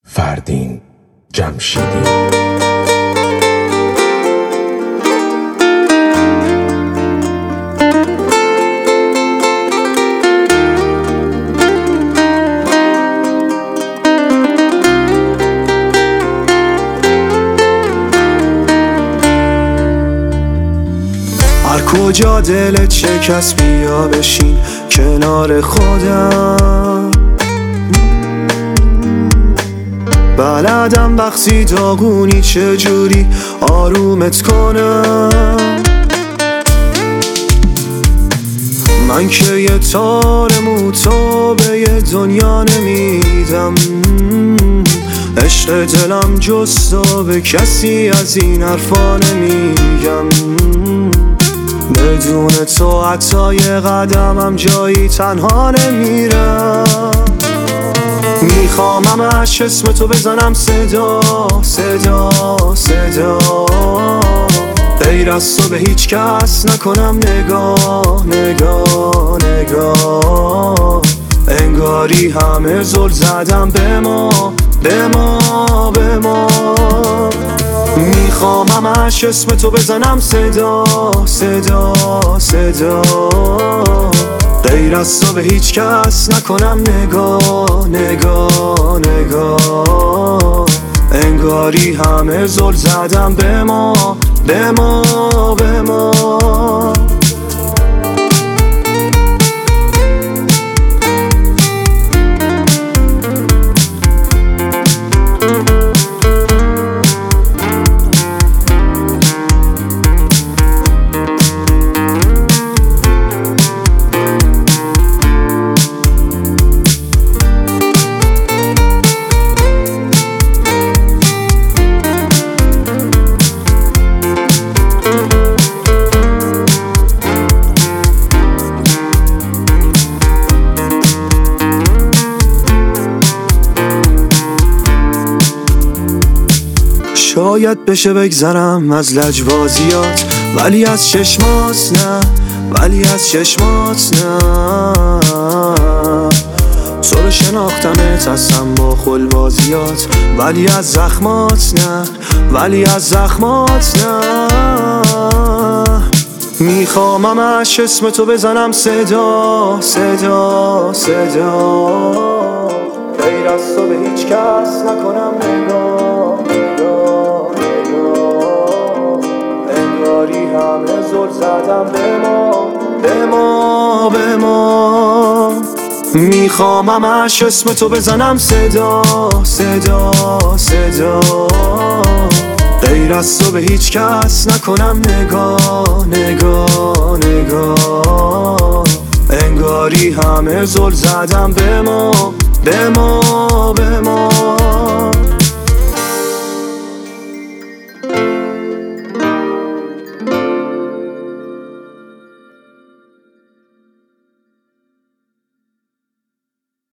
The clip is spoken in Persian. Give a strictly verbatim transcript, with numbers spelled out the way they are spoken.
فردین جمشیدی. هر کجا دلت شکست بیا بشین کنار خودم. بلدم وقتی داغونی چجوری آرومت کنم. من که یه تار موتا به یه دنیا نمیدم. عشق دلم جستا به کسی از این حرفا نمیگم. بدون تو حتی یه قدمم جایی تنها نمیرم. میخوام همش اسم تو بزنم صدا صدا صدا، غیر از تو به هیچ کس نکنم نگاه نگاه نگاه. انگاری همه زل زدم به ما به ما به ما. میخوام همش اسم تو بزنم صدا صدا صدا، غیر از تو به هیچ کس نکنم نگاه نگاه نگاه. انگاری همه زل زدم به ما به ما به ما. شاید بشه بگذرم از لجبازیات، ولی از چشمات نه ولی از چشمات نه. تو رو شناختمت هستم با خلبازیات، ولی از زخمات نه ولی از زخمات نه. میخوام همش اسم تو بزنم صدا صدا صدا، غیر از تو به هیچ کس نکنم نگاه نگاه نگاه. انگاری همه زل زدم به ما به ما به ما. میخوام همش اسم تو بزنم صدا صدا صدا، غیر از تو به هیچ کس نکنم نگاه نگاه نگاه. انگاری همه زل زدم به ما